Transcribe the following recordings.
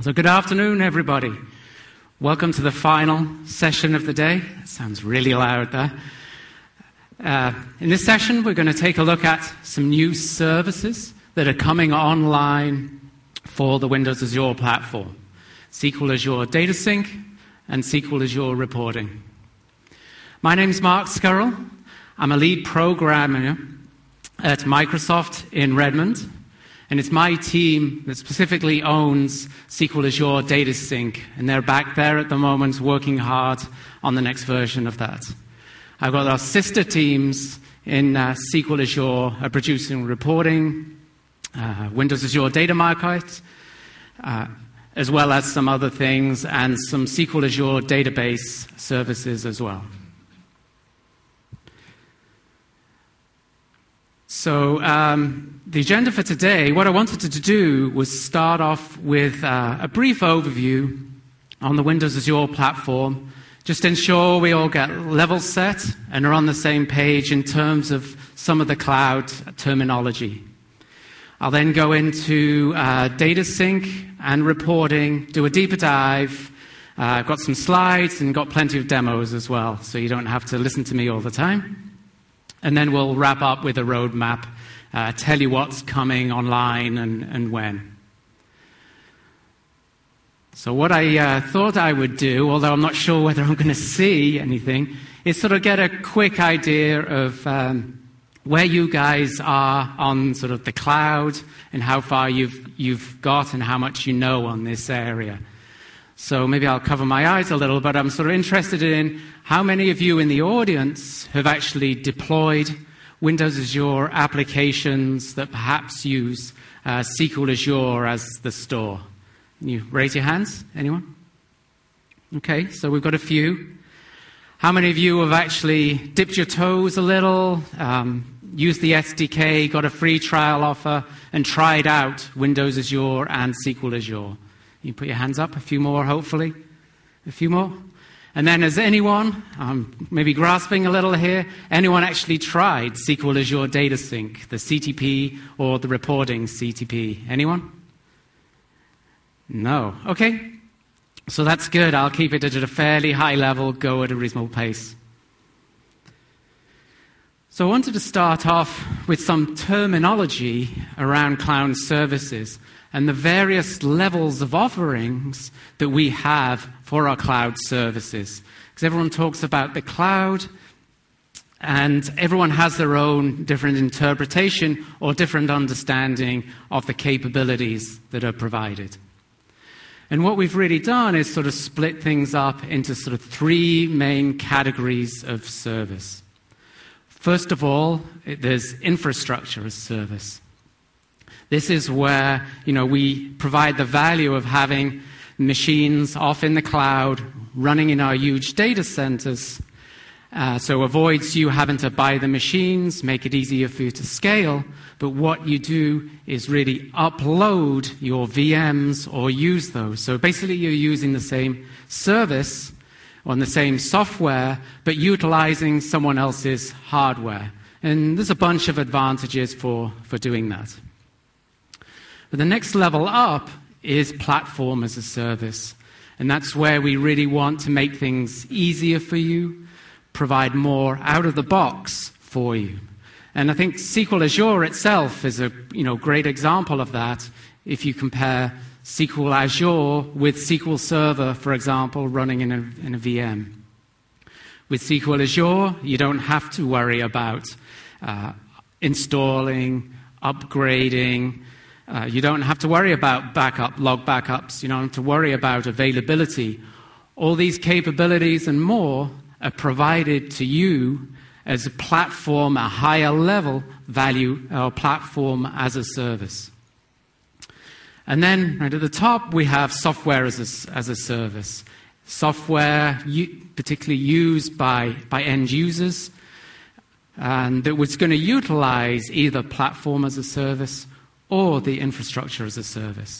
So good afternoon, everybody. Welcome to the final session of the day. That sounds really loud there. In this session, we're going to take a look at some new services that are coming online for the Windows Azure platform. SQL Azure Data Sync and SQL Azure Reporting. My name's Mark Scurrell. I'm a lead programmer at Microsoft in Redmond. And it's my team that specifically owns SQL Azure Data Sync. And they're back there at the moment working hard on the next version of that. I've got our sister teams in SQL Azure producing reporting, Windows Azure Data Market, as well as some other things, and some SQL Azure database services as well. So the agenda for today, what I wanted to do was start off with a brief overview on the Windows Azure platform, just to ensure we all get level set and are on the same page in terms of some of the cloud terminology. I'll then go into data sync and reporting, do a deeper dive. I've got some slides and got plenty of demos as well, so you don't have to listen to me all the time. And then we'll wrap up with a roadmap, tell you what's coming online and when. So what I thought I would do, although I'm not sure whether I'm going to see anything, is sort of get a quick idea of where you guys are on sort of the cloud and how far you've got and how much you know on this area. So maybe I'll cover my eyes a little, but I'm sort of interested in how many of you in the audience have actually deployed Windows Azure applications that perhaps use SQL Azure as the store. Can you raise your hands? Anyone? Okay, so we've got a few. How many of you have actually dipped your toes a little, used the SDK, got a free trial offer, and tried out Windows Azure and SQL Azure? You put your hands up, a few more, hopefully. A few more. And then has anyone, maybe grasping a little here, anyone actually tried SQL Azure Data Sync, the CTP or the reporting CTP? Anyone? No. Okay. So that's good. I'll keep it at a fairly high level, go at a reasonable pace. So I wanted to start off with some terminology around cloud services and the various levels of offerings that we have for our cloud services. Because everyone talks about the cloud, and everyone has their own different interpretation or different understanding of the capabilities that are provided. And what we've really done is sort of split things up into sort of three main categories of service. First of all, there's infrastructure as service. This is where, we provide the value of having machines off in the cloud, running in our huge data centers, so avoids you having to buy the machines, make it easier for you to scale, but what you do is really upload your VMs or use those. So basically you're using the same service on the same software, but utilizing someone else's hardware. And there's a bunch of advantages for doing that. But the next level up is platform as a service. And that's where we really want to make things easier for you, provide more out of the box for you. And I think SQL Azure itself is a great example of that. If you compare SQL Azure with SQL Server, for example, running in a VM. With SQL Azure, you don't have to worry about installing, upgrading. You don't have to worry about log backups. You don't have to worry about availability. All these capabilities and more are provided to you as a platform, a higher level value, or platform as a service. And then right at the top, we have software as a service. Software particularly used by end users, and that was going to utilize either platform as a service or the infrastructure as a service.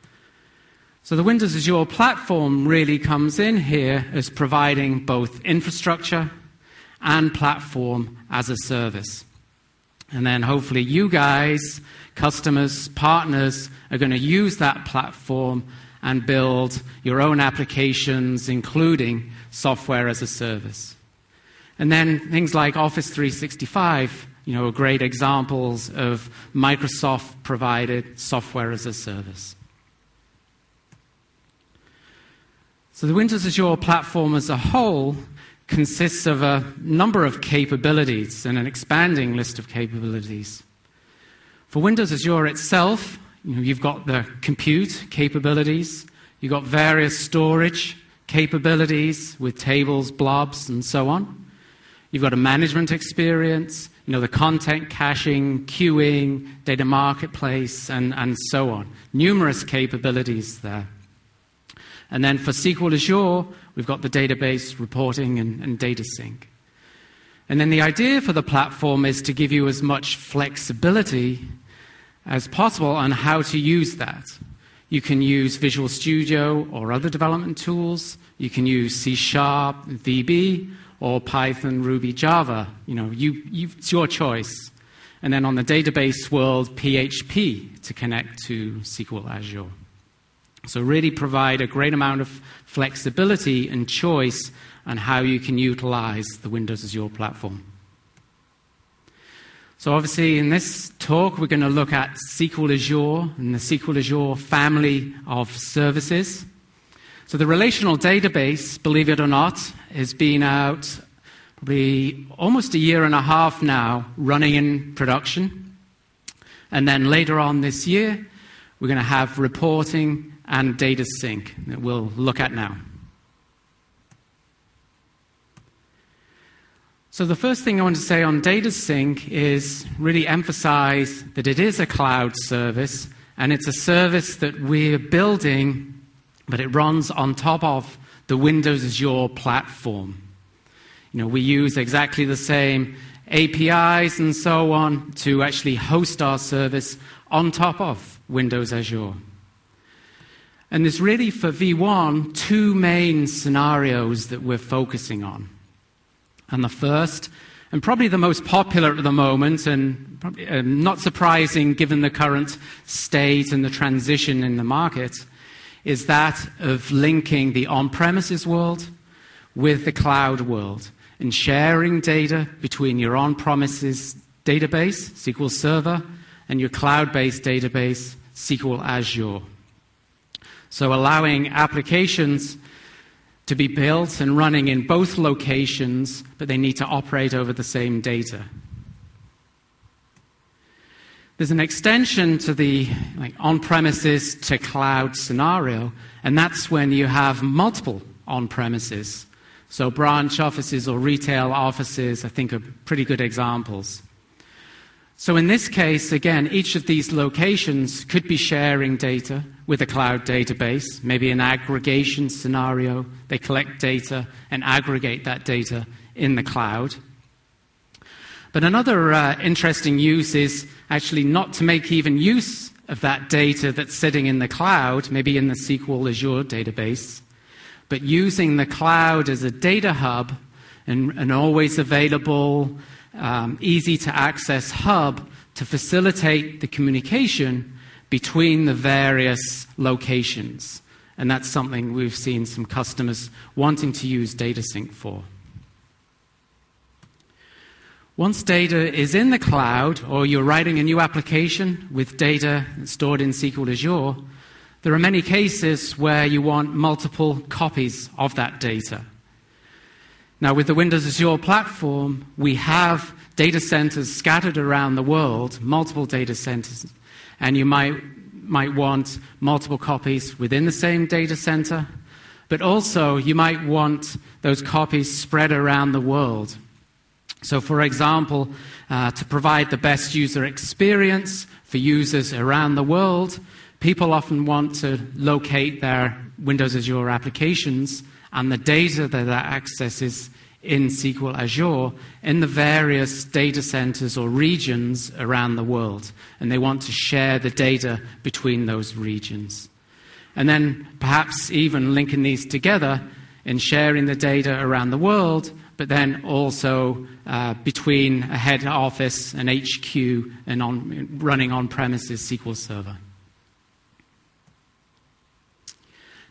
So the Windows Azure platform really comes in here as providing both infrastructure and platform as a service. And then hopefully you guys, customers, partners, are going to use that platform and build your own applications, including software as a service. And then things like Office 365, are great examples of Microsoft-provided software as a service. So the Windows Azure platform as a whole consists of a number of capabilities and an expanding list of capabilities. For Windows Azure itself, you've got the compute capabilities, you've got various storage capabilities with tables, blobs, and so on. You've got a management experience, the content caching, queuing, data marketplace, and so on. Numerous capabilities there. And then for SQL Azure, we've got the database reporting and data sync. And then the idea for the platform is to give you as much flexibility as possible on how to use that. You can use Visual Studio or other development tools. You can use C#, VB, or Python, Ruby, Java. It's your choice. And then on the database world, PHP to connect to SQL Azure. So really provide a great amount of flexibility and choice on how you can utilize the Windows Azure platform. So obviously in this talk, we're going to look at SQL Azure and the SQL Azure family of services. So the relational database, believe it or not, has been out probably almost a year and a half now, running in production. And then later on this year, we're going to have reporting and data sync that we'll look at now. So the first thing I want to say on data sync is really emphasize that it is a cloud service, and it's a service that we're building, but it runs on top of the Windows Azure platform. We use exactly the same APIs and so on to actually host our service on top of Windows Azure. And there's really, for V1, two main scenarios that we're focusing on. And the first, and probably the most popular at the moment, and probably not surprising given the current state and the transition in the market, is that of linking the on-premises world with the cloud world and sharing data between your on-premises database, SQL Server, and your cloud-based database, SQL Azure. So allowing applications to be built and running in both locations, but they need to operate over the same data. There's an extension to the on-premises to cloud scenario, and that's when you have multiple on-premises. So branch offices or retail offices, I think, are pretty good examples. So in this case, again, each of these locations could be sharing data with a cloud database, maybe an aggregation scenario. They collect data and aggregate that data in the cloud. But another interesting use is actually not to make even use of that data that's sitting in the cloud, maybe in the SQL Azure database, but using the cloud as a data hub, an always available, easy to access hub to facilitate the communication between the various locations. And that's something we've seen some customers wanting to use data sync for. Once data is in the cloud, or you're writing a new application with data stored in SQL Azure, there are many cases where you want multiple copies of that data. Now, with the Windows Azure platform, we have data centers scattered around the world, multiple data centers, and you might want multiple copies within the same data center, but also you might want those copies spread around the world. So, for example, to provide the best user experience for users around the world, people often want to locate their Windows Azure applications and the data that accesses in SQL Azure in the various data centers or regions around the world. And they want to share the data between those regions. And then perhaps even linking these together and sharing the data around the world, but then also between a head office, an HQ, and running on-premises SQL Server.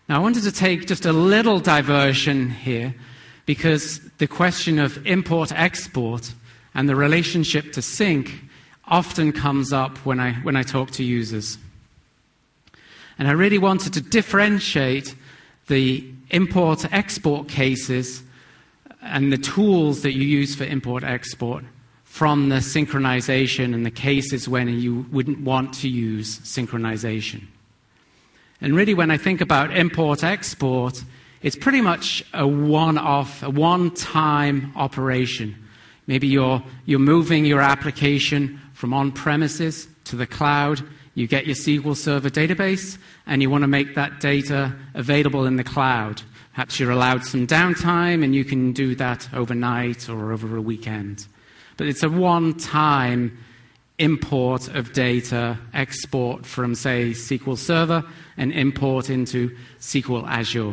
Now, I wanted to take just a little diversion here because the question of import-export and the relationship to sync often comes up when I talk to users. And I really wanted to differentiate the import-export cases and the tools that you use for import-export from the synchronization and the cases when you wouldn't want to use synchronization. And really, when I think about import-export, it's pretty much a one-off, a one-time operation. Maybe you're moving your application from on-premises to the cloud. You get your SQL Server database, and you want to make that data available in the cloud. Perhaps you're allowed some downtime, and you can do that overnight or over a weekend. But it's a one-time import of data, export from, say, SQL Server, and import into SQL Azure.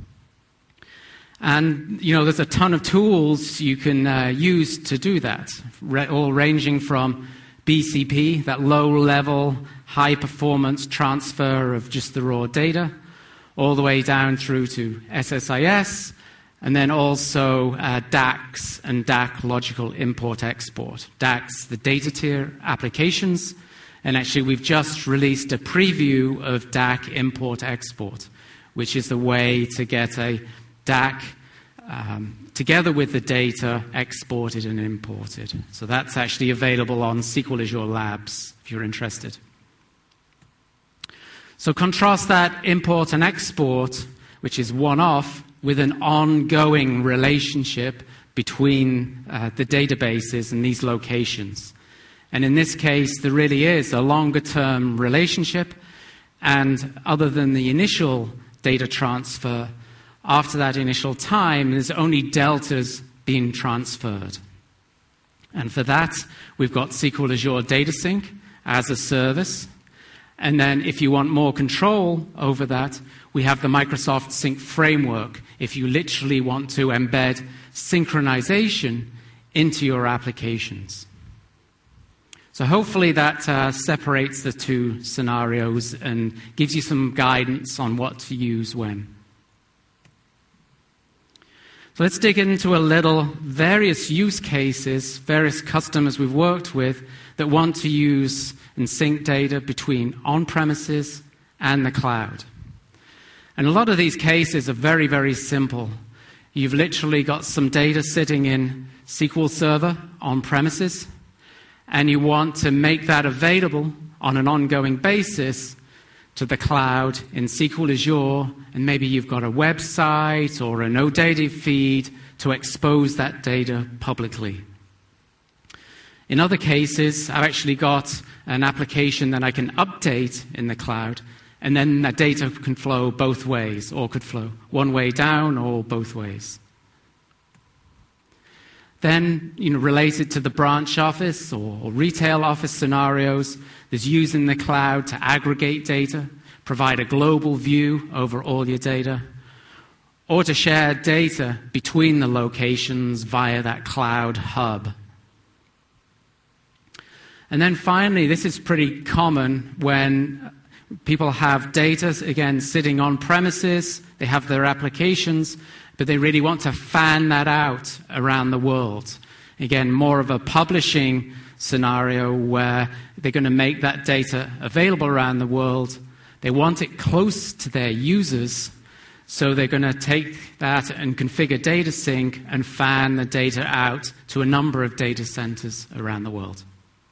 And, there's a ton of tools you can use to do that, all ranging from BCP, that low-level, high-performance transfer of just the raw data, all the way down through to SSIS, and then also DAX and DAC logical import-export. DAX, the data tier applications, and actually we've just released a preview of DAC import-export, which is the way to get a DAC together with the data exported and imported. So that's actually available on SQL Azure Labs, if you're interested. So contrast that import and export, which is one-off, with an ongoing relationship between the databases and these locations. And in this case, there really is a longer-term relationship, and other than the initial data transfer, after that initial time, there's only deltas being transferred. And for that, we've got SQL Azure Data Sync as a service. And then if you want more control over that, we have the Microsoft Sync Framework, if you literally want to embed synchronization into your applications. So hopefully that separates the two scenarios and gives you some guidance on what to use when. So let's dig into a little various use cases, various customers we've worked with that want to use and sync data between on-premises and the cloud. And a lot of these cases are very, very simple. You've literally got some data sitting in SQL Server on-premises, and you want to make that available on an ongoing basis to the cloud in SQL Azure, and maybe you've got a website or an OData feed to expose that data publicly. In other cases, I've actually got an application that I can update in the cloud, and then that data can flow both ways, or could flow one way down or both ways. Then, related to the branch office or retail office scenarios, there's using the cloud to aggregate data, provide a global view over all your data, or to share data between the locations via that cloud hub. And then finally, this is pretty common when people have data, again, sitting on premises, they have their applications, but they really want to fan that out around the world. Again, more of a publishing scenario where they're going to make that data available around the world. They want it close to their users, so they're going to take that and configure data sync and fan the data out to a number of data centers around the world.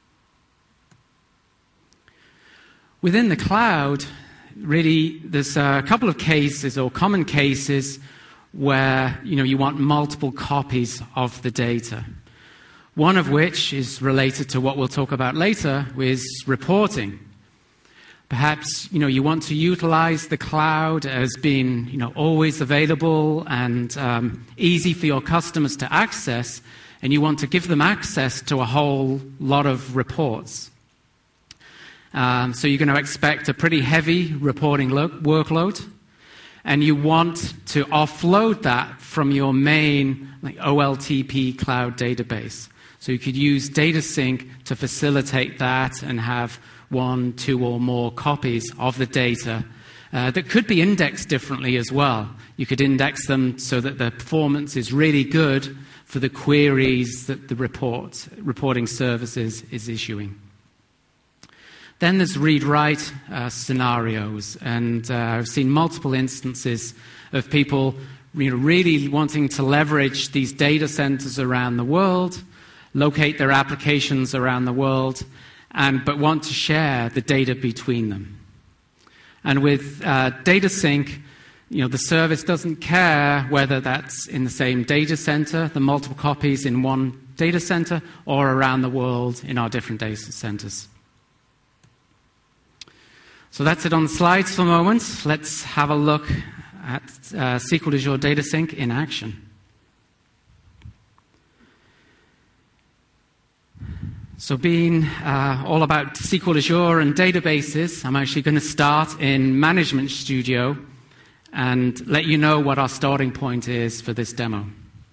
Within the cloud, really, there's a couple of cases or common cases where you want multiple copies of the data. One of which is related to what we'll talk about later, is reporting. Perhaps you want to utilize the cloud as being always available and easy for your customers to access, and you want to give them access to a whole lot of reports. So you're going to expect a pretty heavy reporting workload, and you want to offload that from your main OLTP cloud database. So you could use Data Sync to facilitate that and have 1, 2, or more copies of the data that could be indexed differently as well. You could index them so that the performance is really good for the queries that the reporting services is issuing. Then there's read-write scenarios, and I've seen multiple instances of people really wanting to leverage these data centers around the world, locate their applications around the world, but want to share the data between them. And with data sync, the service doesn't care whether that's in the same data center, the multiple copies in one data center, or around the world in our different data centers. So that's it on the slides for the moment. Let's have a look at SQL Azure Data Sync in action. So being all about SQL Azure and databases, I'm actually going to start in Management Studio and let you know what our starting point is for this demo.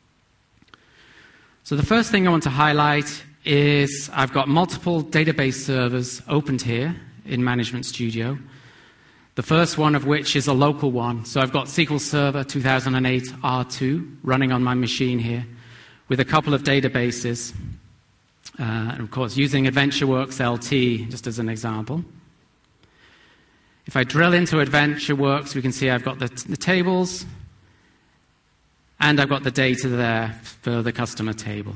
So the first thing I want to highlight is I've got multiple database servers opened here in Management Studio. The first one of which is a local one. So I've got SQL Server 2008 R2 running on my machine here with a couple of databases. And of course, using AdventureWorks LT just as an example. If I drill into AdventureWorks, we can see I've got the tables, and I've got the data there for the customer table.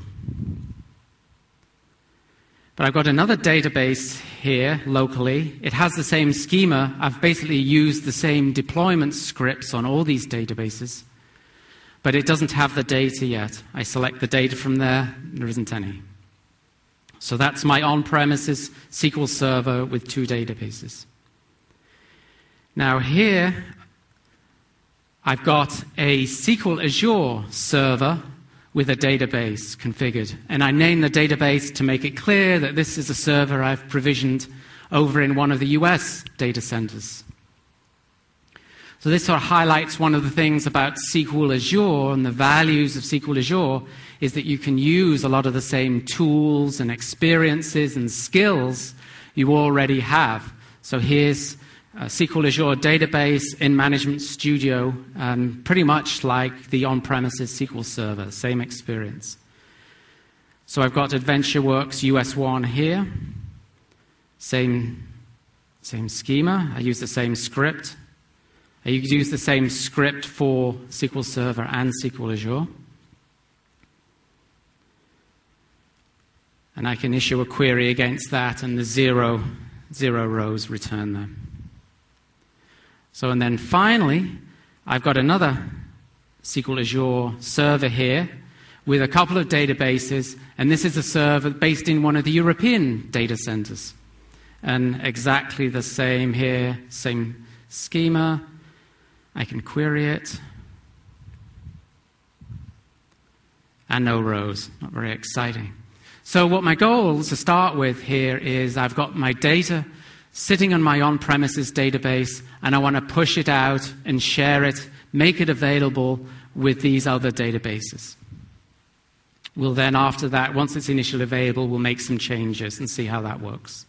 But I've got another database here locally. It has the same schema. I've basically used the same deployment scripts on all these databases, but it doesn't have the data yet. I select the data from there, there isn't any. So that's my on-premises SQL Server with two databases. Now here, I've got a SQL Azure server with a database configured. And I name the database to make it clear that this is a server I've provisioned over in one of the US data centers. So this sort of highlights one of the things about SQL Azure and the values of SQL Azure is that you can use a lot of the same tools and experiences and skills you already have. So here's a SQL Azure database in Management Studio, pretty much like the on-premises SQL Server, same experience. So I've got AdventureWorks US1 here, same schema. I use the same script. I use the same script for SQL Server and SQL Azure. And I can issue a query against that, and the zero rows return there. So, and then finally, I've got another SQL Azure server here with a couple of databases, and this is a server based in one of the European data centers. And exactly the same here, same schema. I can query it. And no rows, not very exciting. So what my goal to start with here is I've got my data sitting on my on-premises database, and I want to push it out and share it, make it available with these other databases. We'll then, after that, once it's initially available, we'll make some changes and see how that works.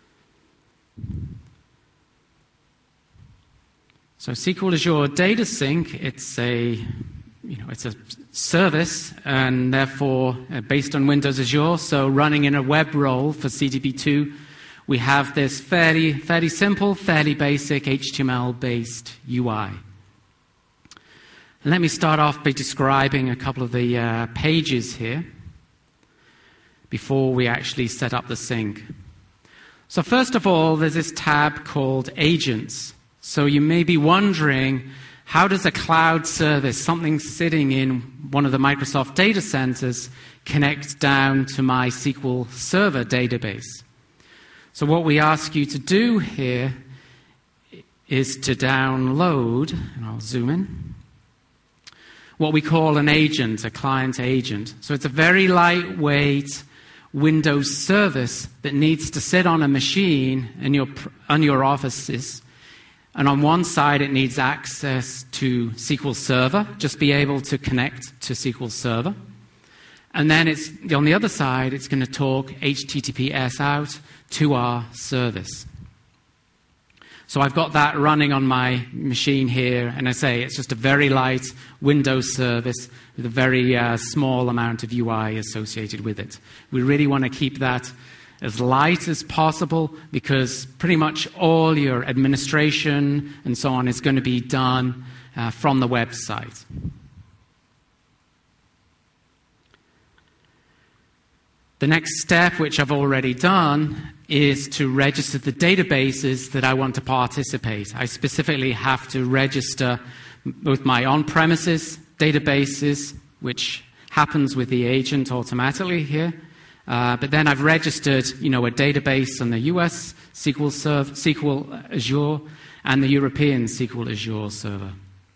So SQL Azure Data Sync, it's a service, and therefore based on Windows Azure, so running in a web role for CDB2, we have this fairly simple, fairly basic HTML-based UI. And let me start off by describing a couple of the pages here before we actually set up the sync. So first of all, there's this tab called Agents. So you may be wondering, how does a cloud service, something sitting in one of the Microsoft data centers, connect down to my SQL Server database? So what we ask you to do here is to download, and I'll zoom in, what we call an agent, a client agent. So it's a very lightweight Windows service that needs to sit on a machine on your offices. And on one side, it needs access to SQL Server, just be able to connect to SQL Server. And then on the other side, it's going to talk HTTPS out to our service. So I've got that running on my machine here, and I say it's just a very light Windows service with a very small amount of UI associated with it. We really want to keep that as light as possible because pretty much all your administration and so on is going to be done from the website. The next step, which I've already done, is to register the databases that I want to participate. I specifically have to register with my on-premises databases, which happens with the agent automatically here. But then I've registered, a database on the US SQL Azure and the European SQL Azure server.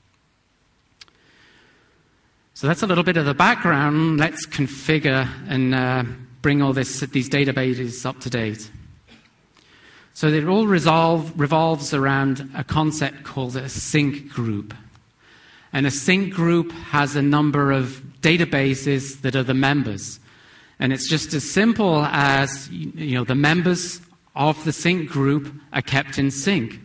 So that's a little bit of the background. Let's configure and bring all these databases up to date. So it all revolves around a concept called a sync group. And a sync group has a number of databases that are the members. And it's just as simple as, the members of the sync group are kept in sync.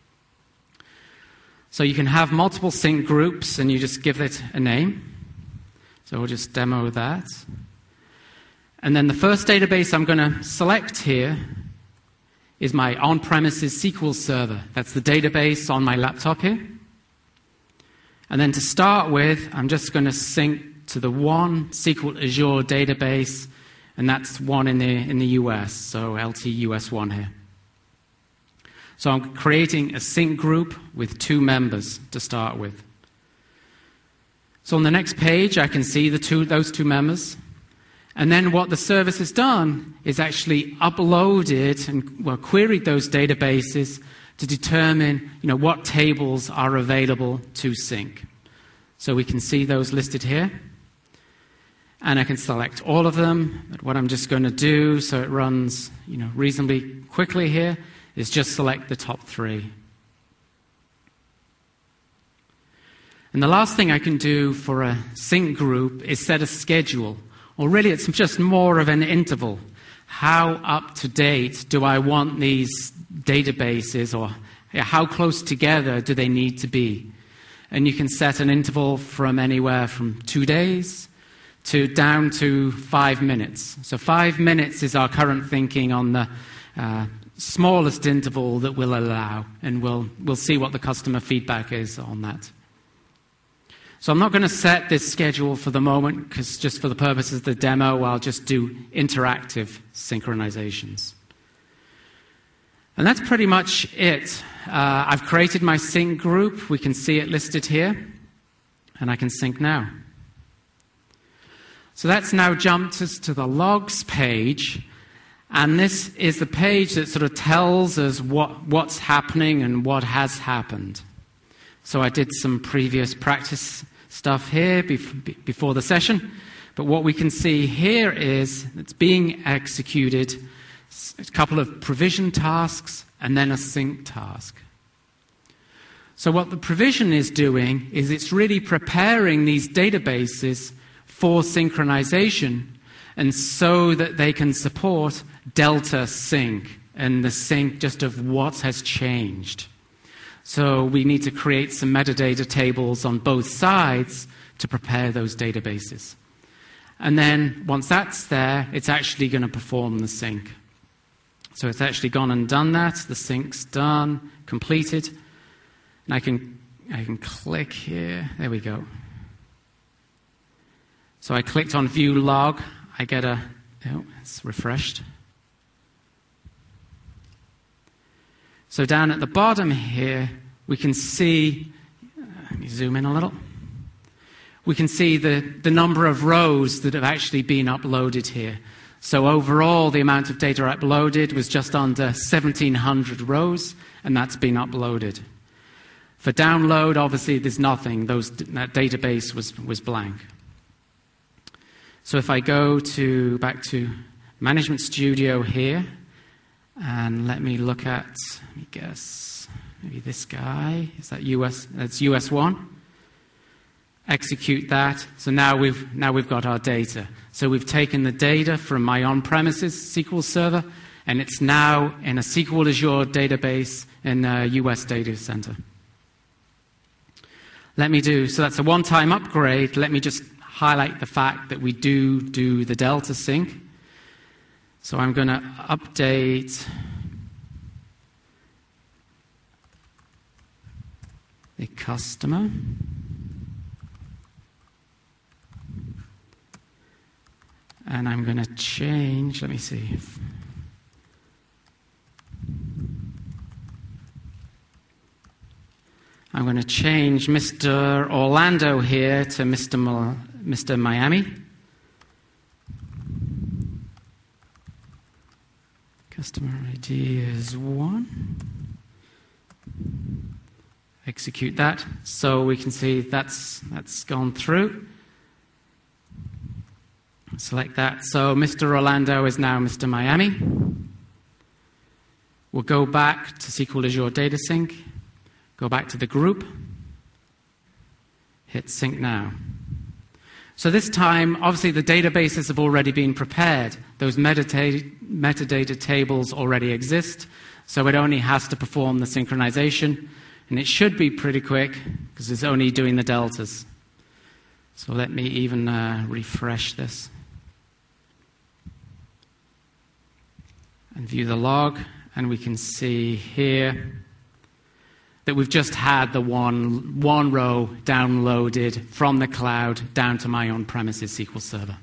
So you can have multiple sync groups and you just give it a name. So we'll just demo that. And then the first database I'm going to select here is my on-premises SQL server. That's the database on my laptop here. And then to start with, I'm just going to sync to the one SQL Azure database, and that's one in the US, so LTUS1 here. So I'm creating a sync group with 2 members to start with. So on the next page, I can see those 2 members. And then what the service has done is actually uploaded and queried those databases to determine what tables are available to sync. So we can see those listed here. And I can select all of them. But what I'm just going to do, so it runs reasonably quickly here, is just select the top 3. And the last thing I can do for a sync group is set a schedule. Or really, it's just more of an interval. How up to date do I want these databases, or how close together do they need to be? And you can set an interval from anywhere from 2 days to down to 5 minutes. So 5 minutes is our current thinking on the smallest interval that we'll allow, and we'll see what the customer feedback is on that. So I'm not going to set this schedule for the moment, because just for the purposes of the demo, I'll just do interactive synchronizations. And that's pretty much it. I've created my sync group. We can see it listed here. And I can sync now. So that's now jumped us to the logs page. And this is the page that sort of tells us what's happening and what has happened. So I did some previous practice stuff here before the session. But what we can see here is it's being executed, a couple of provision tasks, and then a sync task. So what the provision is doing is it's really preparing these databases for synchronization, and so that they can support delta sync, and the sync just of what has changed. So we need to create some metadata tables on both sides to prepare those databases. And then once that's there, it's actually going to perform the sync. So it's actually gone and done that. The sync's done, completed. And I can click here. There we go. So I clicked on View Log. I get it's refreshed. So down at the bottom here, we can see, let me zoom in a little. We can see the number of rows that have actually been uploaded here. So overall, the amount of data uploaded was just under 1,700 rows, and that's been uploaded. For download, obviously, there's nothing. That database was blank. So if I go back to Management Studio here, and let me look at, let me guess, maybe this guy. Is that US? That's US1. Execute that. So now we've got our data. So we've taken the data from my on-premises SQL server, and it's now in a SQL Azure database in a US data center. So that's a one-time upgrade. Let me just highlight the fact that we do the Delta sync. So I'm going to update the customer. And I'm going to change, let me see. I'm going to change Mr. Orlando here to Mr. Miami. Customer ID is 1. Execute that. So we can see that's gone through. Select that. So Mr. Orlando is now Mr. Miami. We'll go back to SQL Azure Data Sync. Go back to the group. Hit Sync Now. So this time, obviously, the databases have already been prepared. Those metadata tables already exist. So it only has to perform the synchronization. And it should be pretty quick because it's only doing the deltas. So let me even refresh this. And view the log. And we can see here that we've just had the one row downloaded from the cloud down to my on-premises SQL Server.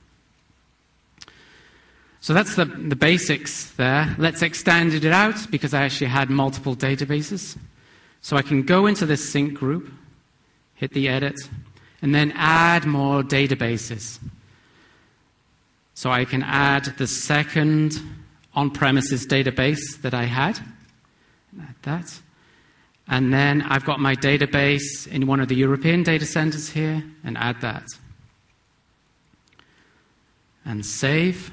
So that's the basics there. Let's extend it out because I actually had multiple databases. So I can go into this sync group, hit the edit, and then add more databases. So I can add the second on-premises database that I had. Add that. And then I've got my database in one of the European data centers here, and add that. And save.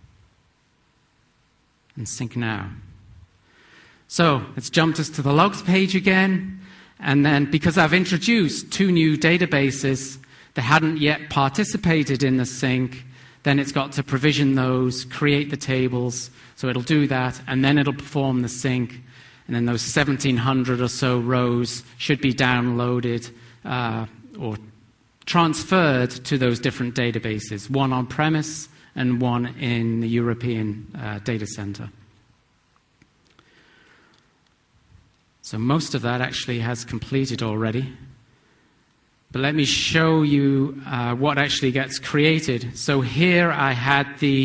And sync now. So let's jump us to the logs page again. And then because I've introduced 2 new databases that hadn't yet participated in the sync, then it's got to provision those, create the tables. So it'll do that, and then it'll perform the sync. And then those 1,700 or so rows should be downloaded or transferred to those different databases, one on-premise and one in the European data center. So most of that actually has completed already. But let me show you what actually gets created. So here I had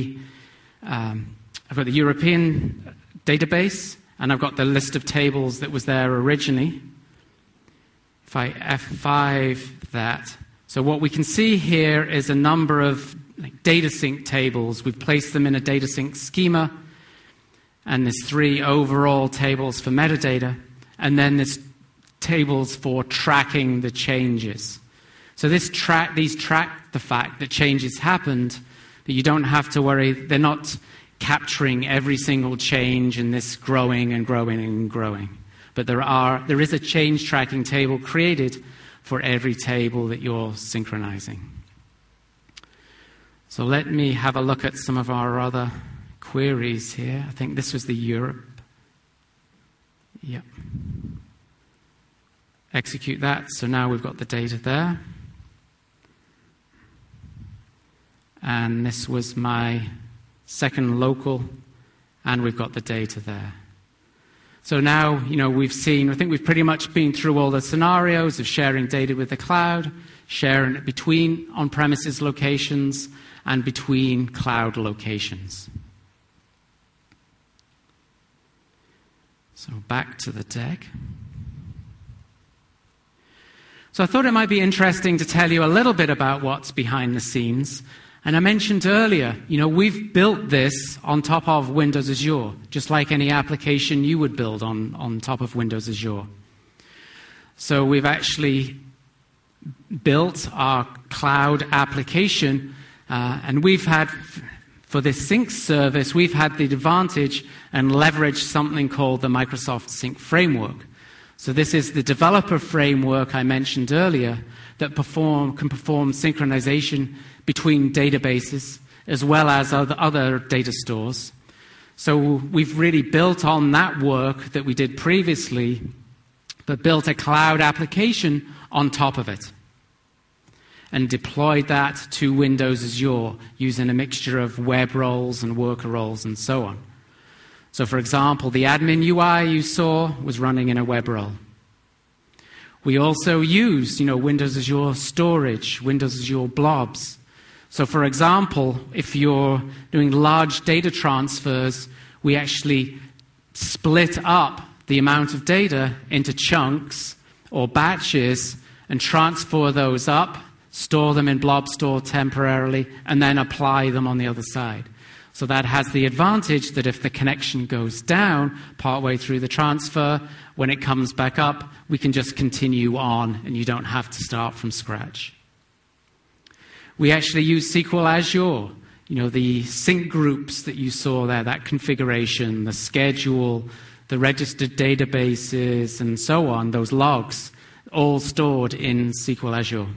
I've got the European database, and I've got the list of tables that was there originally. If I F5 that, so what we can see here is a number of data sync tables. We've placed them in a data sync schema, and there's 3 overall tables for metadata, and then there's tables for tracking the changes. So these track the fact that changes happened, that you don't have to worry. They're not capturing every single change in this growing and growing and growing. But there is a change tracking table created for every table that you're synchronizing. So let me have a look at some of our other queries here. I think this was the Europe. Yep. Execute that. So now we've got the data there. And this was my second local, and we've got the data there. So now, we've seen, I think we've pretty much been through all the scenarios of sharing data with the cloud, sharing it between on-premises locations and between cloud locations. So back to the deck. So I thought it might be interesting to tell you a little bit about what's behind the scenes. And I mentioned earlier, we've built this on top of Windows Azure, just like any application you would build on top of Windows Azure. So we've actually built our cloud application, and we've had, for this sync service, we've had the advantage and leveraged something called the Microsoft Sync Framework. So this is the developer framework I mentioned earlier that can perform synchronization between databases as well as other data stores. So we've really built on that work that we did previously, but built a cloud application on top of it and deployed that to Windows Azure using a mixture of web roles and worker roles and so on. So for example, the admin UI you saw was running in a web role. We also used, Windows Azure Storage, Windows Azure Blobs. So for example, if you're doing large data transfers, we actually split up the amount of data into chunks or batches and transfer those up, store them in Blob Store temporarily, and then apply them on the other side. So that has the advantage that if the connection goes down partway through the transfer, when it comes back up, we can just continue on and you don't have to start from scratch. We actually use SQL Azure, the sync groups that you saw there, that configuration, the schedule, the registered databases, and so on, those logs, all stored in SQL Azure.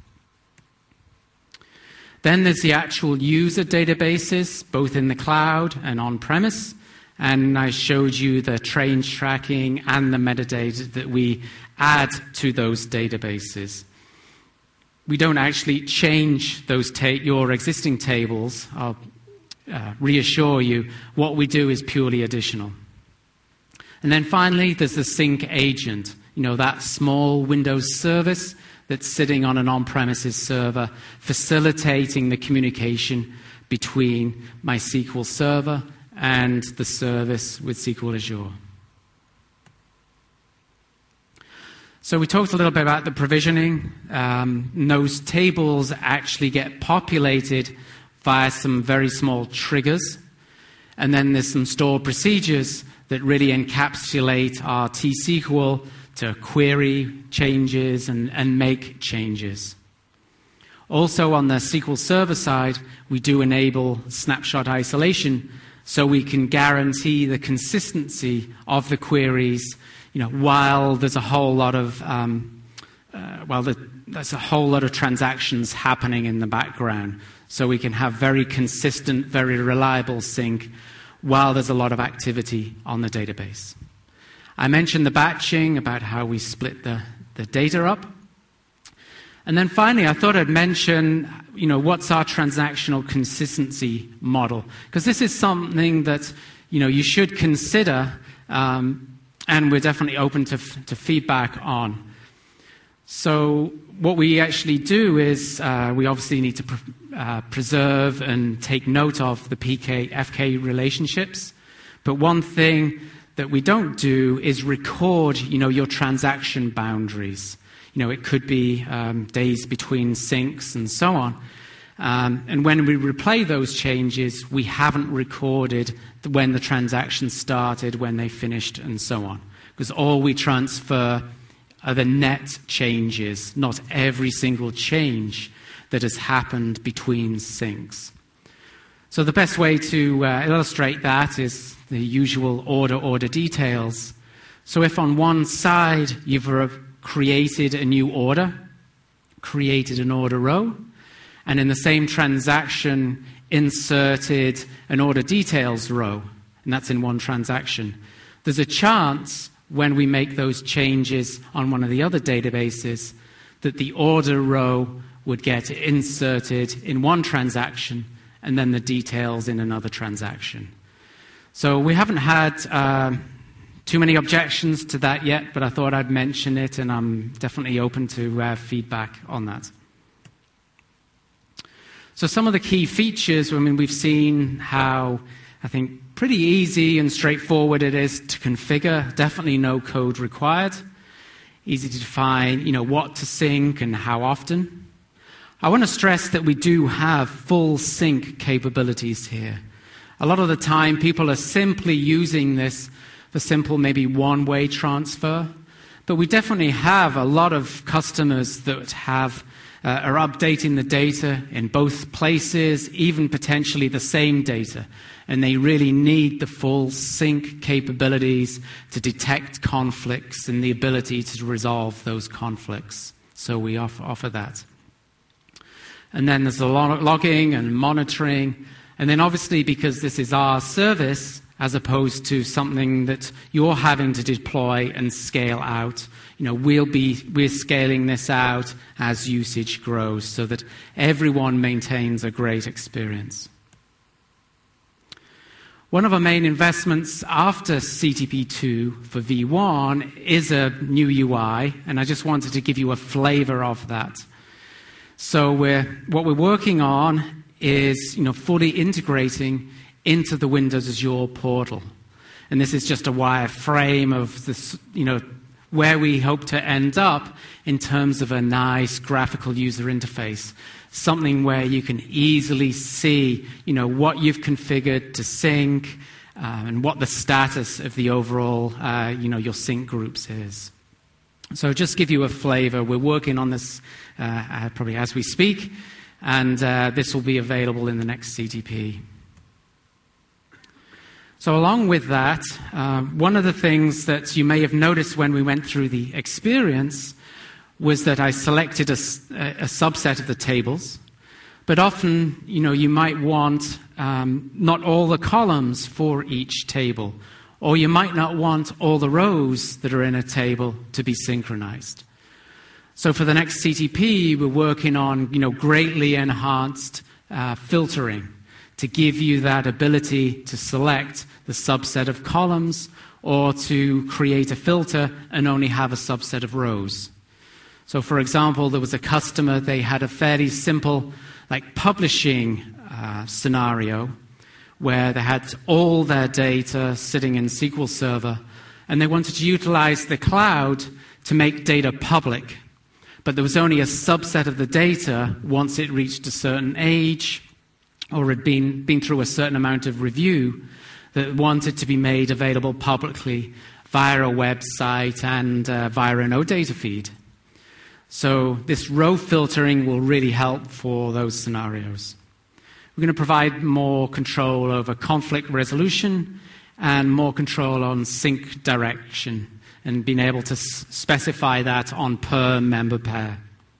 Then there's the actual user databases, both in the cloud and on-premise. And I showed you the change tracking and the metadata that we add to those databases. We don't actually change those your existing tables. I'll reassure you, what we do is purely additional. And then finally, there's the sync agent, that small Windows service that's sitting on an on-premises server, facilitating the communication between my SQL Server and the service with SQL Azure. So we talked a little bit about the provisioning. Those tables actually get populated via some very small triggers. And then there's some stored procedures that really encapsulate our T-SQL to query changes and make changes. Also on the SQL Server side, we do enable snapshot isolation so we can guarantee the consistency of the queries, while there's a whole lot of there's a whole lot of transactions happening in the background. So we can have very consistent, very reliable sync while there's a lot of activity on the database. I mentioned the batching, about how we split the data up. And then finally, I thought I'd mention, what's our transactional consistency model? Because this is something that, you should consider, and we're definitely open to feedback on. So what we actually do is we obviously need to preserve and take note of the PK-FK relationships. But one thing that we don't do is record, your transaction boundaries. It could be days between syncs and so on. And when we replay those changes, we haven't recorded when the transaction started, when they finished, and so on. Because all we transfer are the net changes, not every single change that has happened between syncs. So the best way to illustrate that is the usual order details. So if on one side you've created a new order, created an order row, and in the same transaction inserted an order details row, and that's in one transaction, there's a chance when we make those changes on one of the other databases that the order row would get inserted in one transaction and then the details in another transaction. So we haven't had too many objections to that yet, but I thought I'd mention it, and I'm definitely open to feedback on that. So some of the key features, we've seen how, I think, pretty easy and straightforward it is to configure. Definitely no code required. Easy to define, what to sync and how often. I want to stress that we do have full sync capabilities here. A lot of the time, people are simply using this for simple, maybe one-way transfer. But we definitely have a lot of customers that are updating the data in both places, even potentially the same data. And they really need the full sync capabilities to detect conflicts and the ability to resolve those conflicts. So we offer that. And then there's a lot of logging and monitoring. And then obviously, because this is our service as opposed to something that you're having to deploy and scale out. We're scaling this out as usage grows so that everyone maintains a great experience. One of our main investments after CTP2 for V1 is a new UI, and I just wanted to give you a flavor of that. So what we're working on is fully integrating into the Windows Azure portal. And this is just a wireframe of this, where we hope to end up in terms of a nice graphical user interface. Something where you can easily see, what you've configured to sync and what the status of the overall, your sync groups is. So just give you a flavor, we're working on this probably as we speak, and this will be available in the next CTP. So along with that, one of the things that you may have noticed when we went through the experience was that I selected a subset of the tables. But often, you might want not all the columns for each table, or you might not want all the rows that are in a table to be synchronized. So for the next CTP, we're working on, greatly enhanced filtering to give you that ability to select the subset of columns or to create a filter and only have a subset of rows. So for example, there was a customer, they had a fairly simple publishing scenario where they had all their data sitting in SQL Server, and they wanted to utilize the cloud to make data public. But there was only a subset of the data once it reached a certain age or had been through a certain amount of review that wanted to be made available publicly via a website and via an OData feed. So this row filtering will really help for those scenarios. We're going to provide more control over conflict resolution and more control on sync direction and being able to specify that on per member pair.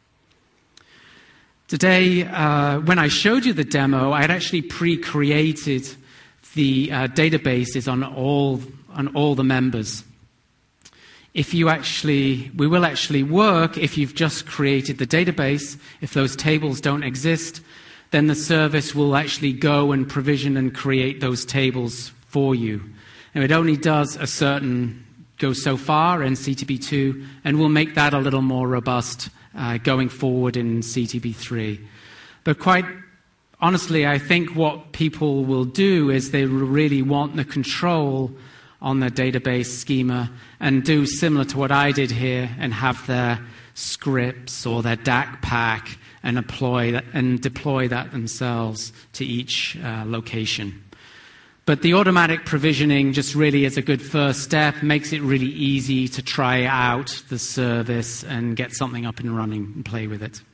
Today, when I showed you the demo, I had actually pre-created the databases on all the members. We will actually work if you've just created the database. If those tables don't exist, then the service will actually go and provision and create those tables for you. And it only does go so far in CTP2, and we'll make that a little more robust going forward in CTP3. But quite honestly, I think what people will do is they really want the control on their database schema and do similar to what I did here and have their scripts or their DAC pack and deploy that themselves to each location. But the automatic provisioning just really is a good first step, makes it really easy to try out the service and get something up and running and play with it.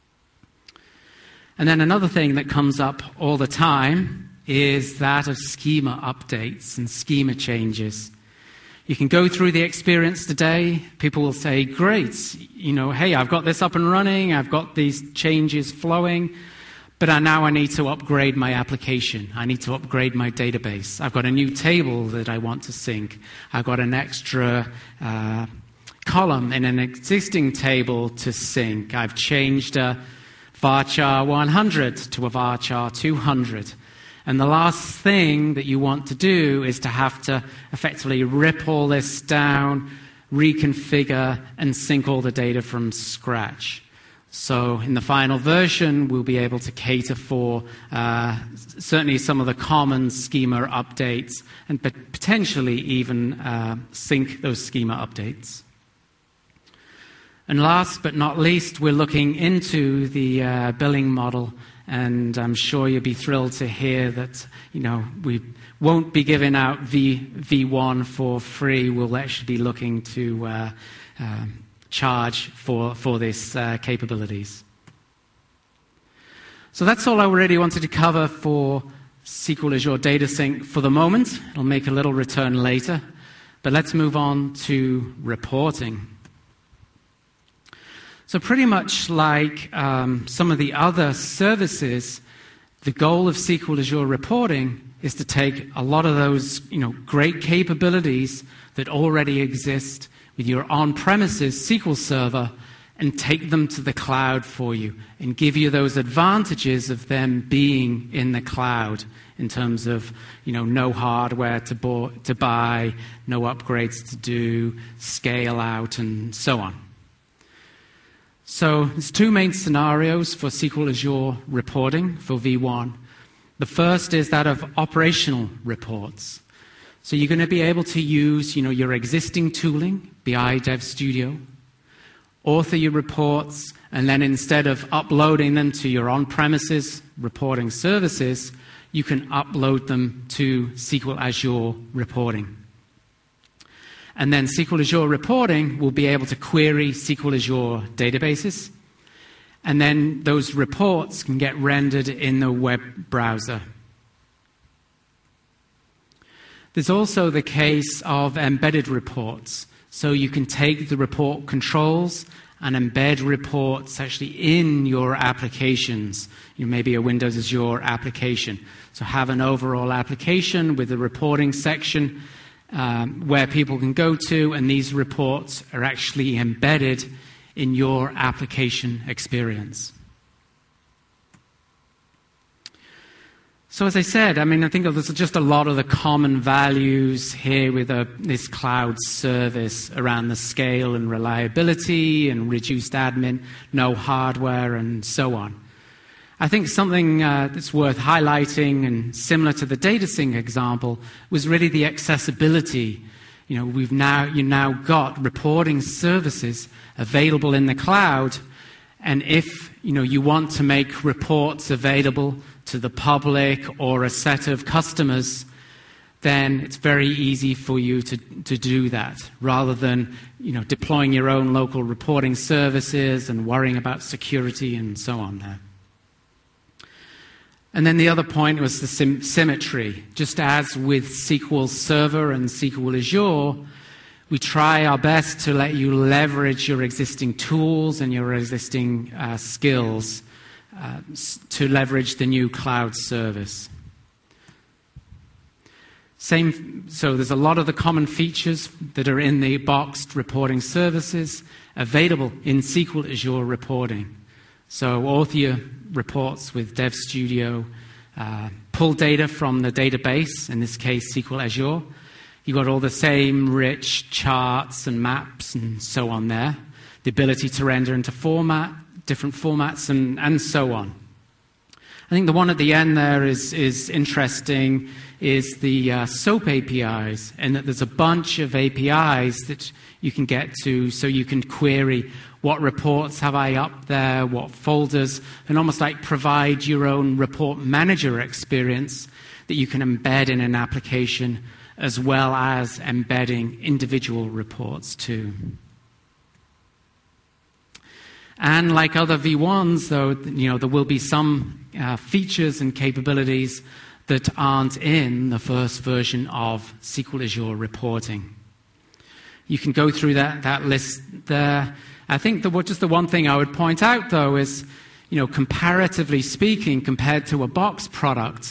And then another thing that comes up all the time is that of schema updates and schema changes. You can go through the experience today. People will say, great, hey, I've got this up and running. I've got these changes flowing. But now I need to upgrade my application. I need to upgrade my database. I've got a new table that I want to sync. I've got an extra column in an existing table to sync. I've changed a varchar 100 to a varchar 200. And the last thing that you want to do is to have to effectively rip all this down, reconfigure, and sync all the data from scratch. So in the final version, we'll be able to cater for certainly some of the common schema updates and potentially even sync those schema updates. And last but not least, we're looking into the billing model. And I'm sure you'll be thrilled to hear that, we won't be giving out V1 for free. We'll actually be looking to charge for these capabilities. So that's all I really wanted to cover for SQL Azure Data Sync for the moment. I'll make a little return later. But let's move on to reporting. So pretty much like some of the other services, the goal of SQL Azure reporting is to take a lot of those, great capabilities that already exist with your on-premises SQL Server and take them to the cloud for you and give you those advantages of them being in the cloud in terms of, no hardware to buy, no upgrades to do, scale out, and so on. So there's two main scenarios for SQL Azure reporting for V1. The first is that of operational reports. So you're going to be able to use, your existing tooling, BI Dev Studio, author your reports, and then instead of uploading them to your on-premises reporting services, you can upload them to SQL Azure reporting. And then SQL Azure reporting will be able to query SQL Azure databases. And then those reports can get rendered in the web browser. There's also the case of embedded reports. So you can take the report controls and embed reports actually in your applications. Maybe a Windows Azure application. So have an overall application with a reporting section where people can go to, and these reports are actually embedded in your application experience. So as I said, I think there's just a lot of the common values here with this cloud service around the scale and reliability and reduced admin, no hardware, and so on. I think something that's worth highlighting, and similar to the DataSync example, was really the accessibility. You now got reporting services available in the cloud, and if you want to make reports available to the public or a set of customers, then it's very easy for you to do that, rather than deploying your own local reporting services and worrying about security and so on there. And then the other point was the symmetry. Just as with SQL Server and SQL Azure, we try our best to let you leverage your existing tools and your existing skills to leverage the new cloud service. So there's a lot of the common features that are in the boxed reporting services available in SQL Azure reporting. So author your reports with Dev Studio, pull data from the database, in this case SQL Azure. You've got all the same rich charts and maps and so on there. The ability to render into different formats and so on. I think the one at the end there is interesting, is the SOAP APIs, and that there's a bunch of APIs that you can get to, so you can query what reports have I up there, what folders, and almost like provide your own report manager experience that you can embed in an application, as well as embedding individual reports too. And like other V1s, though, there will be some features and capabilities that aren't in the first version of SQL Azure reporting. You can go through that list there. I think just the one thing I would point out, though, is, comparatively speaking, compared to a box product,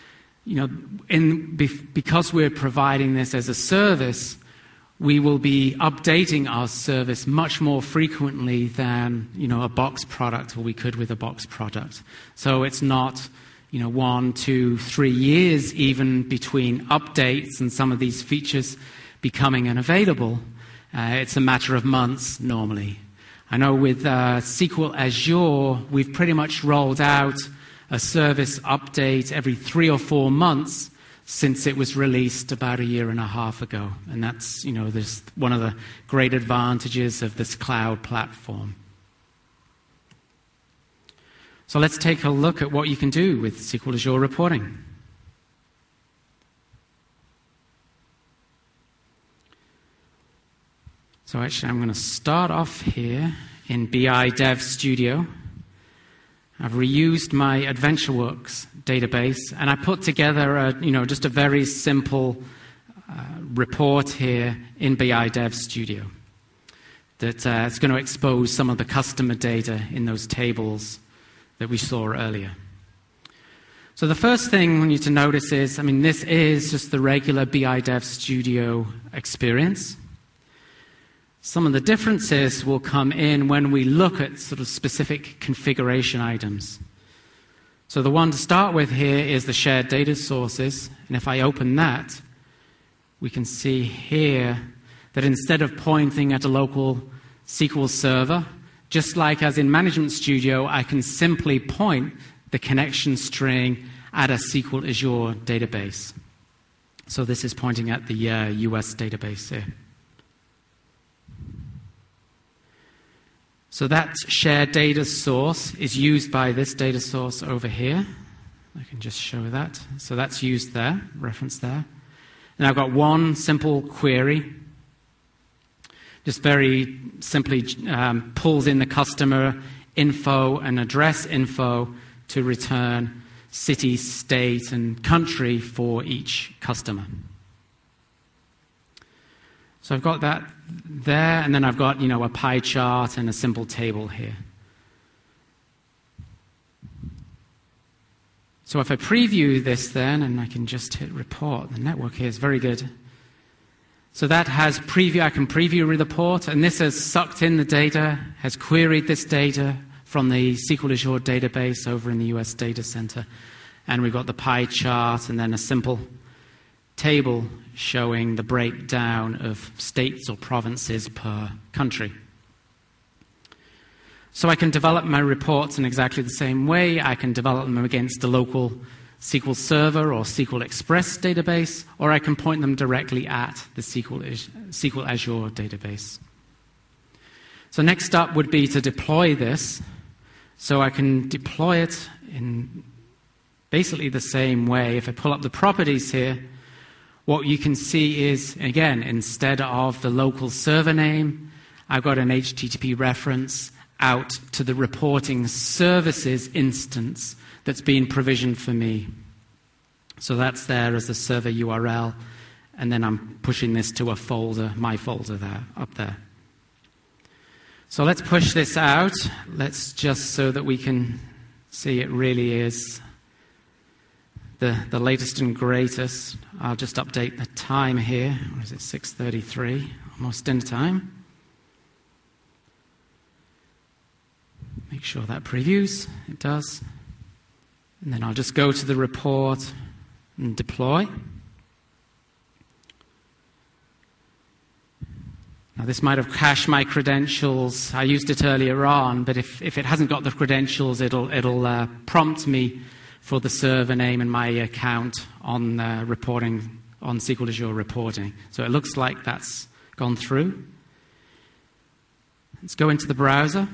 because we're providing this as a service, we will be updating our service much more frequently than, a box product, or we could with a box product. So it's not, 1, 2, 3 years even between updates and some of these features becoming unavailable. It's a matter of months normally. I know with SQL Azure, we've pretty much rolled out a service update every 3 or 4 months since it was released about 1.5 years ago. And that's, this one of the great advantages of this cloud platform. So let's take a look at what you can do with SQL Azure reporting. So actually, I'm going to start off here in BI Dev Studio. I've reused my AdventureWorks database, and I put together just a very simple report here in BI Dev Studio that is going to expose some of the customer data in those tables that we saw earlier. So the first thing we need to notice is, this is just the regular BI Dev Studio experience. Some of the differences will come in when we look at sort of specific configuration items. So the one to start with here is the shared data sources. And if I open that, we can see here that instead of pointing at a local SQL server, just like as in Management Studio, I can simply point the connection string at a SQL Azure database. So this is pointing at the US database here. So that shared data source is used by this data source over here. I can just show that. So that's used there, reference there. And I've got one simple query. Just very simply pulls in the customer info and address info to return city, state, and country for each customer. So I've got that there, and then I've got, a pie chart and a simple table here. So if I preview this then, and I can just hit report, the network here is very good. So that has preview, I can preview a report, and this has sucked in the data, has queried this data from the SQL Azure database over in the US data center. And we've got the pie chart and then a simple table showing the breakdown of states or provinces per country. So I can develop my reports in exactly the same way. I can develop them against a local SQL Server or SQL Express database, or I can point them directly at the SQL Azure database. So next up would be to deploy this. So I can deploy it in basically the same way. If I pull up the properties here, what you can see is, again, instead of the local server name, I've got an HTTP reference out to the reporting services instance that's been provisioned for me. So that's there as the server URL, and then I'm pushing this to a folder, my folder there, up there. So let's push this out. Let's just so that we can see it really is the latest and greatest. I'll just update the time here. What is it, 6:33? Almost dinner time. Make sure that previews. It does. And then I'll just go to the report and deploy. Now this might have cached my credentials. I used it earlier on, but if it hasn't got the credentials, it'll prompt me for the server name and my account on reporting on SQL Azure reporting. So it looks like that's gone through. Let's go into the browser.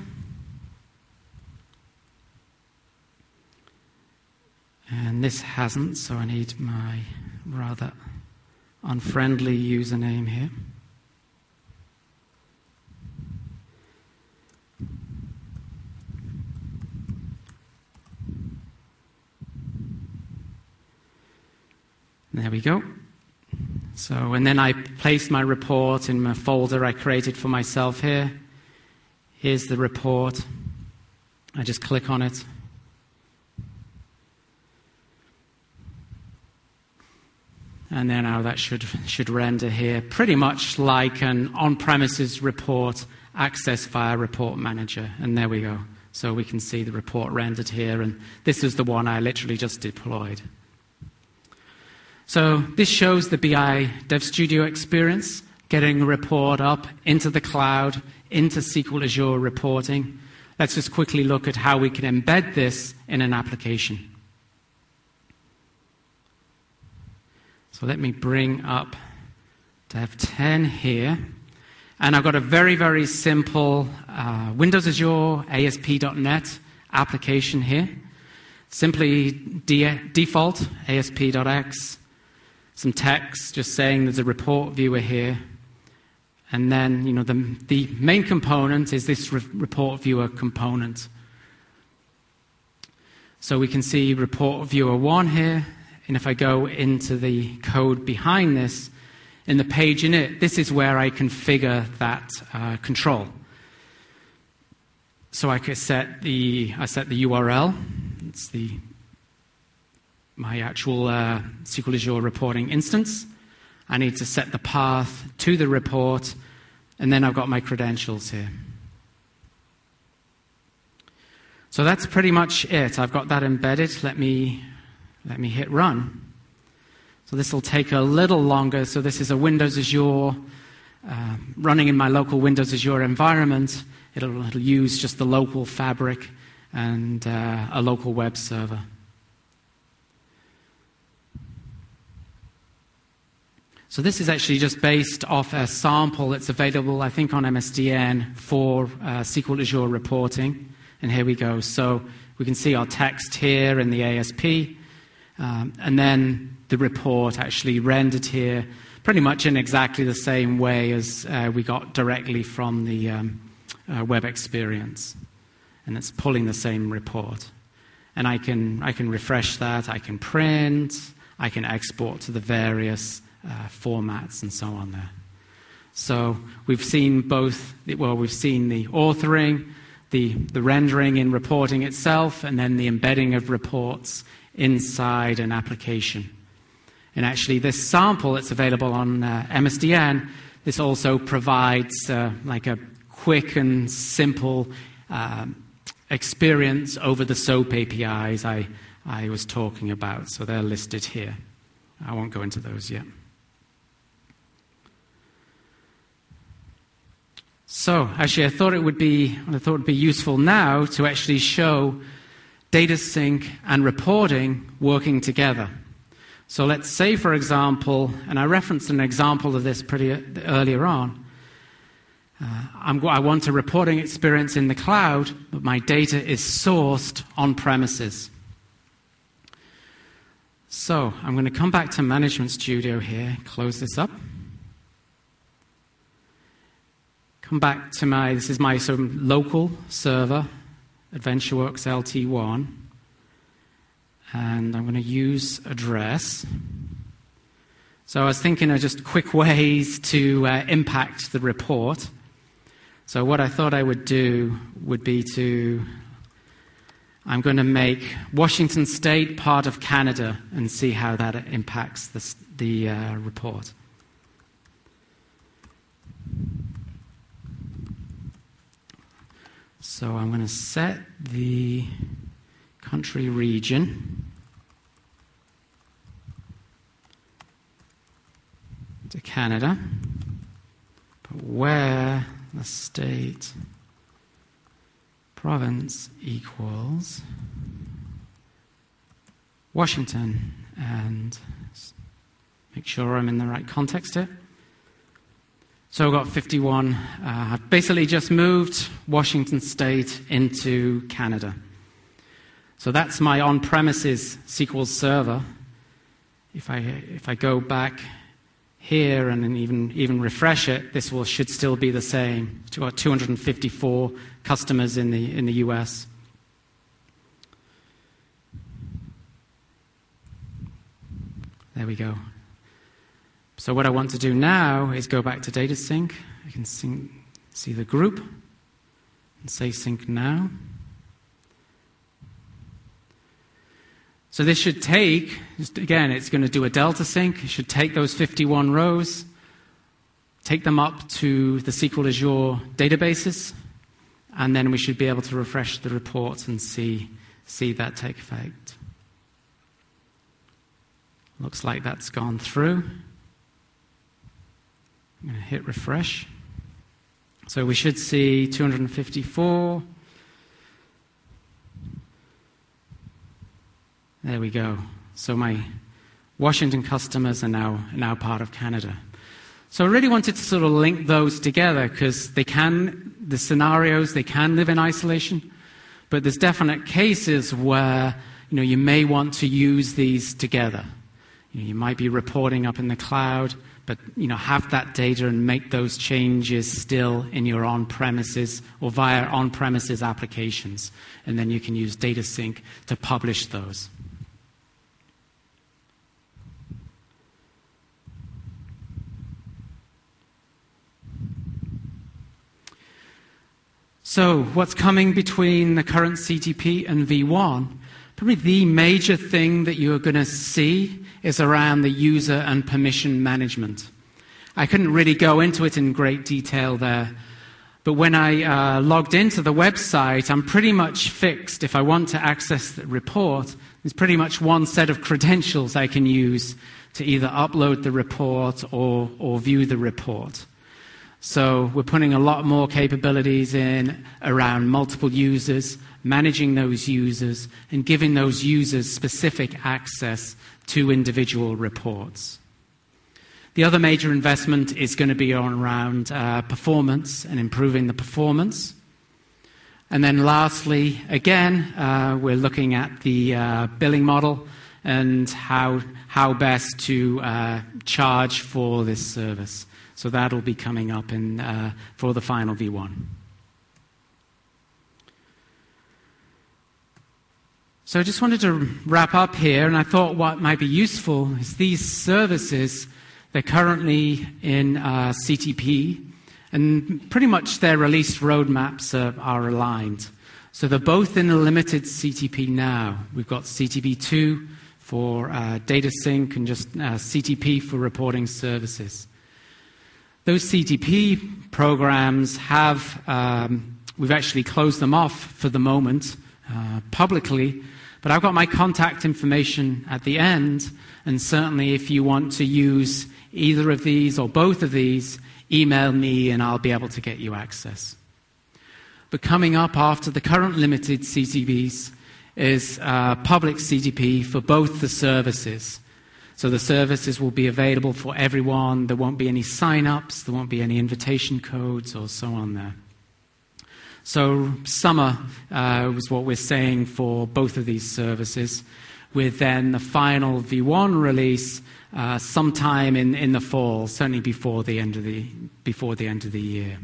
And this hasn't, so I need my rather unfriendly username here. There we go. So, and then I place my report in my folder I created for myself here. Here's the report. I just click on it. And then now that should render here, pretty much like an on-premises report accessed via Report Manager. And there we go. So we can see the report rendered here, and this is the one I literally just deployed. So this shows the BI Dev Studio experience, getting a report up into the cloud, into SQL Azure reporting. Let's just quickly look at how we can embed this in an application. So let me bring up Dev 10 here. And I've got a very, very simple Windows Azure ASP.NET application here. Simply default ASP.X. Some text just saying there's a report viewer here. And then, the main component is this report viewer component. So we can see report viewer 1 here. And if I go into the code behind this, in the page init, this is where I configure that control. So I could set the URL. It's the my actual SQL Azure reporting instance. I need to set the path to the report, and then I've got my credentials here. So that's pretty much it. I've got that embedded. Let me hit run. So this will take a little longer. So this is a Windows Azure running in my local Windows Azure environment. It'll use just the local fabric and a local web server. So this is actually just based off a sample that's available, I think, on MSDN for SQL Azure reporting. And here we go. So we can see our text here in the ASP, and then the report actually rendered here pretty much in exactly the same way as we got directly from the web experience. And it's pulling the same report. And I can refresh that, I can print, I can export to the various formats and so on there. So we've seen both, we've seen the authoring, the rendering in reporting itself, and then the embedding of reports inside an application. And actually this sample that's available on MSDN, this also provides like a quick and simple experience over the SOAP APIs I was talking about. So they're listed here. I won't go into those yet. So actually I thought it would be useful now to actually show data sync and reporting working together. So let's say, for example, and I referenced an example of this pretty earlier on, I want a reporting experience in the cloud, but my data is sourced on premises. So I'm going to come back to Management Studio here, close this up. Come back to this is my sort of local server, AdventureWorks LT1. And I'm going to use address. So I was thinking of just quick ways to impact the report. So what I thought I would do would be I'm going to make Washington State part of Canada and see how that impacts the report. So I'm going to set the country region to Canada, but where the state province equals Washington, and make sure I'm in the right context here. So I've got 51. I've basically just moved Washington State into Canada. So that's my on-premises SQL server. If I go back here and then even refresh it, this should still be the same. We've got 254 customers in the US. There we go. So what I want to do now is go back to data sync. I can see the group and say sync now. So this should take, again, it's going to do a delta sync. It should take those 51 rows, take them up to the SQL Azure databases, and then we should be able to refresh the reports and see that take effect. Looks like that's gone through. I'm going to hit refresh. So we should see 254. There we go. So my Washington customers are now part of Canada. So I really wanted to sort of link those together because the scenarios, they can live in isolation, but there's definite cases where you may want to use these together. You might be reporting up in the cloud, but have that data and make those changes still in your on-premises or via on-premises applications, and then you can use data sync to publish those. So what's coming between the current CTP and V1? Probably the major thing that you're going to see is around the user and permission management. I couldn't really go into it in great detail there, but when I logged into the website, I'm pretty much fixed. If I want to access the report, there's pretty much one set of credentials I can use to either upload the report or view the report. So we're putting a lot more capabilities in around multiple users, managing those users, and giving those users specific access to individual reports. The other major investment is going to be around performance and improving the performance. And then lastly, again, we're looking at the billing model and how best to charge for this service. So that'll be coming up for the final V1. So I just wanted to wrap up here, and I thought what might be useful is these services, they're currently in CTP, and pretty much their release roadmaps are aligned. So they're both in a limited CTP now. We've got CTP2 for data sync and just CTP for reporting services. Those CTP programs we've actually closed them off for the moment publicly, but I've got my contact information at the end, and certainly if you want to use either of these or both of these, email me and I'll be able to get you access. But coming up after the current limited CTPs is public CTP for both the services. So the services will be available for everyone. There won't be any sign-ups. There won't be any invitation codes or so on there. So summer was what we're saying for both of these services, with then the final V1 release sometime in the fall, certainly before the end of the year.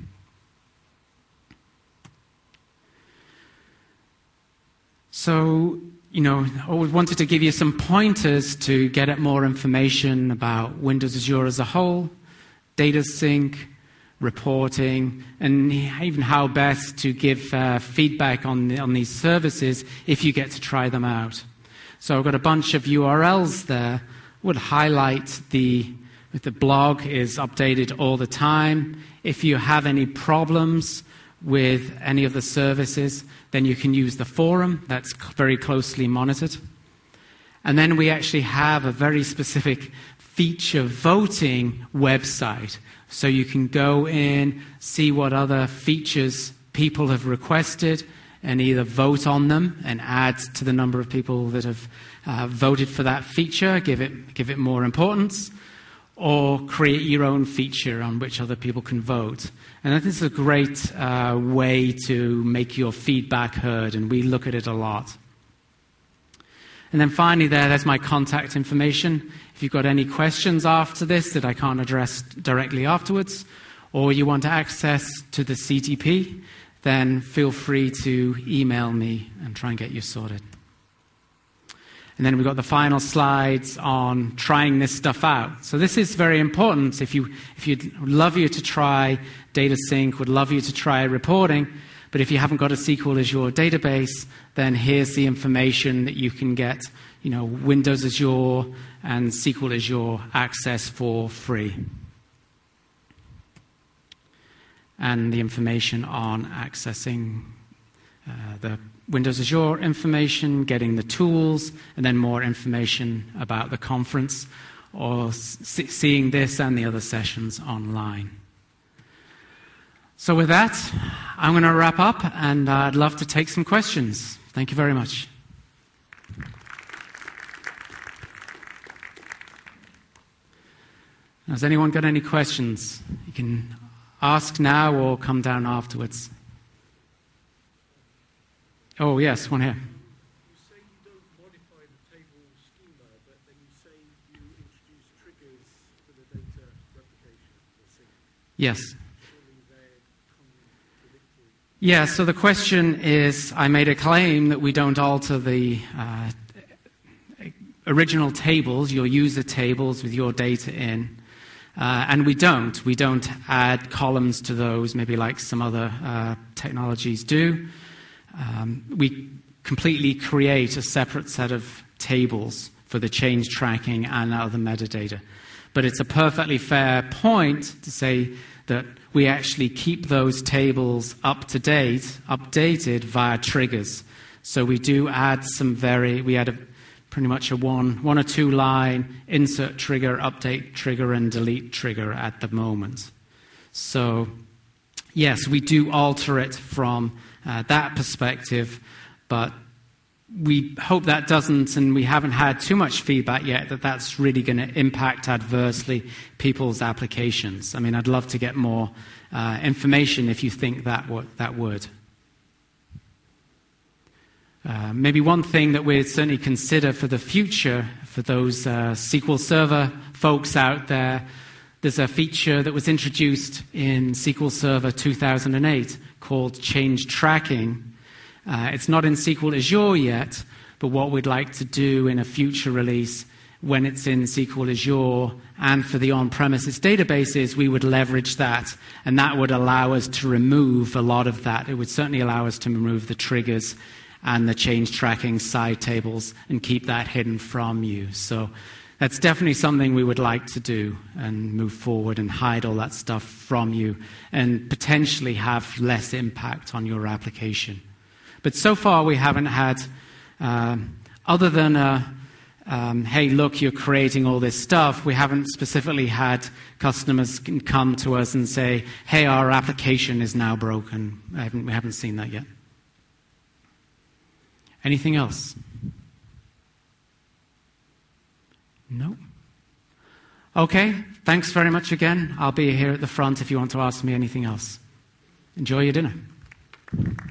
So, I always wanted to give you some pointers to get at more information about Windows Azure as a whole, data sync, reporting, and even how best to give feedback on these services if you get to try them out. So I've got a bunch of URLs there. Would highlight the blog is updated all the time. If you have any problems with any of the services, then you can use the forum. That's very closely monitored. And then we actually have a very specific feature voting website. So you can go in, see what other features people have requested, and either vote on them and add to the number of people that have voted for that feature, give it more importance, or create your own feature on which other people can vote. And that is a great way to make your feedback heard, and we look at it a lot. And then finally there's my contact information. If you've got any questions after this that I can't address directly afterwards, or you want access to the CTP, then feel free to email me and try and get you sorted. And then we've got the final slides on trying this stuff out. So this is very important. If you'd love you to try data sync, would love you to try reporting, but if you haven't got a SQL Azure database, then here's the information that you can get, Windows Azure and SQL Azure access for free. And the information on accessing the Windows Azure information, getting the tools, and then more information about the conference, or seeing this and the other sessions online. So with that, I'm going to wrap up, and I'd love to take some questions. Thank you very much. Has anyone got any questions? You can ask now or come down afterwards. Oh, yes, one here. You say you don't modify the table schema, but then you say you introduce triggers for the data replication or sync. Yes. Surely they're contradictory. Yeah, so the question is, I made a claim that we don't alter the original tables, your user tables with your data in. And we don't. We don't add columns to those, maybe like some other technologies do. We completely create a separate set of tables for the change tracking and other metadata. But it's a perfectly fair point to say that we actually keep those tables up to date, updated via triggers. So we do add pretty much a one or two line insert trigger, update trigger, and delete trigger at the moment. So yes, we do alter it from that perspective, but we hope that doesn't, and we haven't had too much feedback yet that that's really going to impact adversely people's applications. I mean, I'd love to get more information if you think that would. Maybe one thing that we'd certainly consider for the future, for those SQL Server folks out there, there's a feature that was introduced in SQL Server 2008 called change tracking. It's not in SQL Azure yet, but what we'd like to do in a future release when it's in SQL Azure and for the on-premises databases, we would leverage that, and that would allow us to remove a lot of that. It would certainly allow us to remove the triggers and the change tracking side tables and keep that hidden from you. So that's definitely something we would like to do and move forward and hide all that stuff from you and potentially have less impact on your application. But so far we haven't had, other than hey, look, you're creating all this stuff, we haven't specifically had customers come to us and say, hey, our application is now broken. We haven't seen that yet. Anything else? No? Okay, thanks very much again. I'll be here at the front if you want to ask me anything else. Enjoy your dinner.